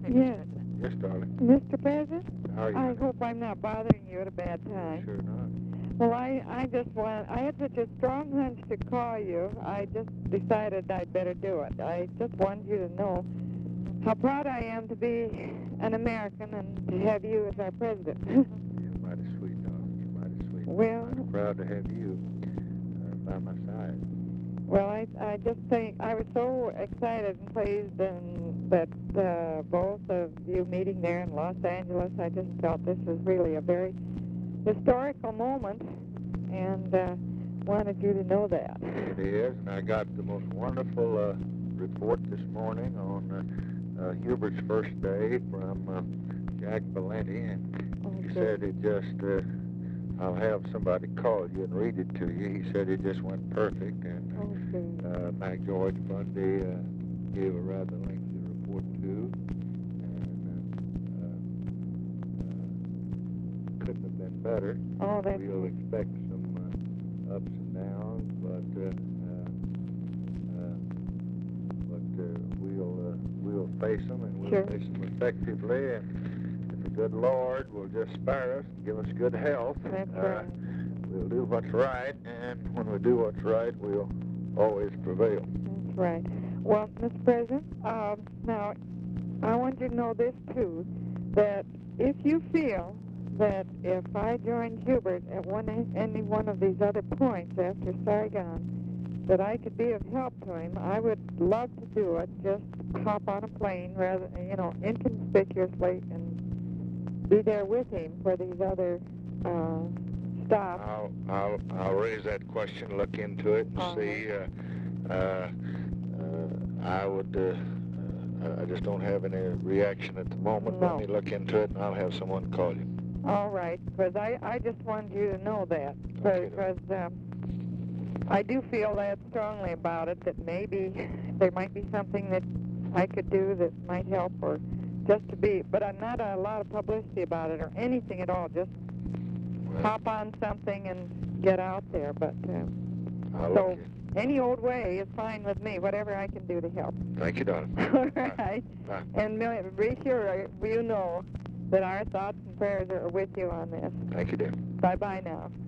Yes. Yes, darling. Mr. President, How are you? I hope I'm not bothering you at a bad time. Sure not. Well, I had such a strong hunch to call you. I just decided I'd better do it. I just wanted you to know how proud I am to be an American and to have you as our president. You're mighty sweet, darling. You're mighty sweet. Well- I'm proud to have you by my side. Well, I just think I was so excited and pleased and that both of you meeting there in Los Angeles, I just felt this was really a very historical moment and wanted you to know that. It is, and I got the most wonderful report this morning on Hubert's first day from Jack Valenti, and he said it just, I'll have somebody call you and read it to you. He said it just went perfect, and Mac George Bundy gave a rather lengthy report too, and couldn't have been better. Oh, that's We'll expect some ups and downs, but we'll face them, and we'll Sure. face them effectively. And the good Lord will just spare us and give us good health. That's right. We'll do what's right, and when we do what's right, we'll always prevail. That's right. Well, Mr. President, now I want you to know this too, that if you feel that if I joined Hubert at any one of these other points after Saigon, that I could be of help to him, I would love to do it. Just hop on a plane, rather, inconspicuously, and be there with him for these other stops. I'll raise that question, look into it, and see. I would. I just don't have any reaction at the moment. No. Let me look into it, and I'll have someone call you. All right, because I just wanted you to know that, Okay. because I do feel that strongly about it, that maybe there might be something that I could do that might help, or just to be, but I'm not a lot of publicity about it or anything at all, just hop on something and get out there, but I'll so look in. any old way is fine with me, whatever I can do to help. Thank you, darling. All right, Bye. and be sure you know that our thoughts and prayers are with you on this. Thank you, dear. Bye-bye now.